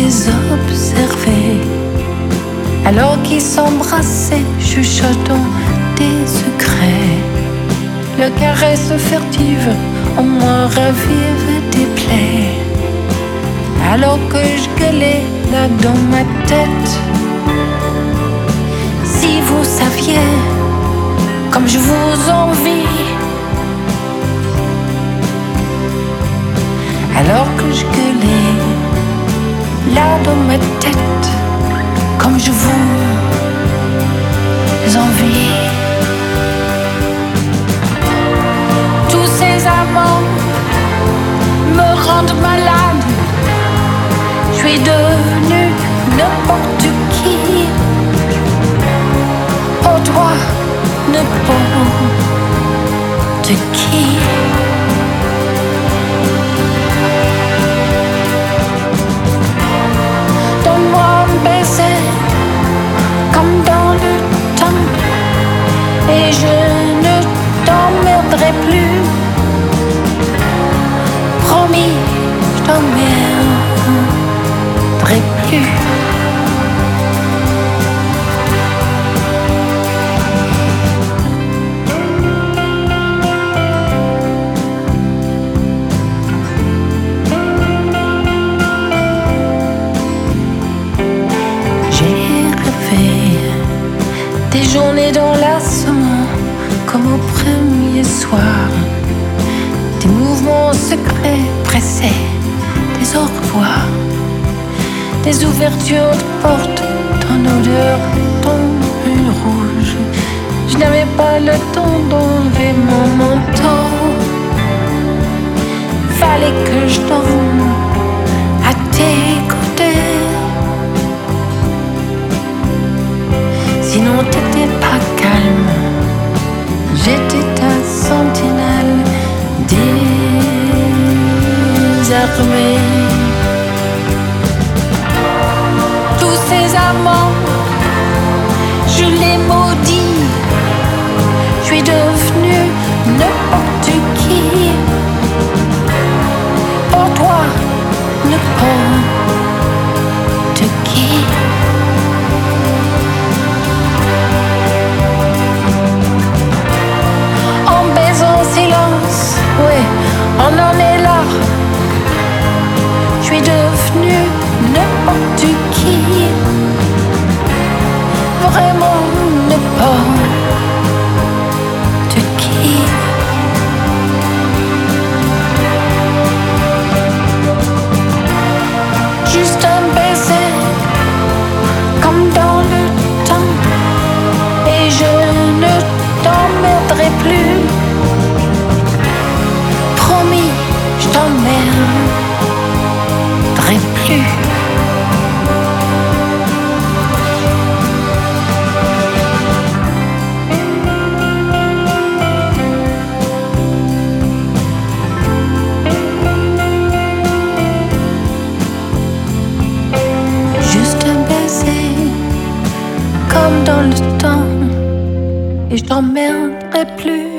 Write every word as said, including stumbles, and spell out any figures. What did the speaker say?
les observer. Alors qu'ils s'embrassaient, chuchotant des secrets. Le caresse furtive en moi ravive des plaies. Alors que je gueulais là dans ma tête. Si vous saviez comme je vous envie. Alors que je gueulais là dans ma tête. Comme je vous envie. Tous ces amants me rendent malade. Je suis devenue n'importe qui. Pour toi, n'importe qui. Donne-moi un baiser comme dans le temps, et je ne t'emmerderai plus. Promis, je t'emmerderai plus. Des journées dans l'assommant, comme au premier soir. Des mouvements secrets pressés, des au revoir. Des ouvertures de portes, ton odeur tombée rouge. Je n'avais pas le temps d'enlever mon manteau. Fallait que je dorme à tes côtés. Sinon t'étais pas calme. J'étais ta sentinelle désarmée. Tous ces amants, je les maudis. Je suis devenue n'importe qui. Pour toi, n'importe qui. Ouais, on en est là. Je suis devenue n'importe qui. Vraiment n'importe qui. Juste un baiser comme dans le temps, et je ne t'emmerderai plus. Promis, je t'emmerderai plus. Juste un baiser, comme dans le temps, et je t'emmerderai plus.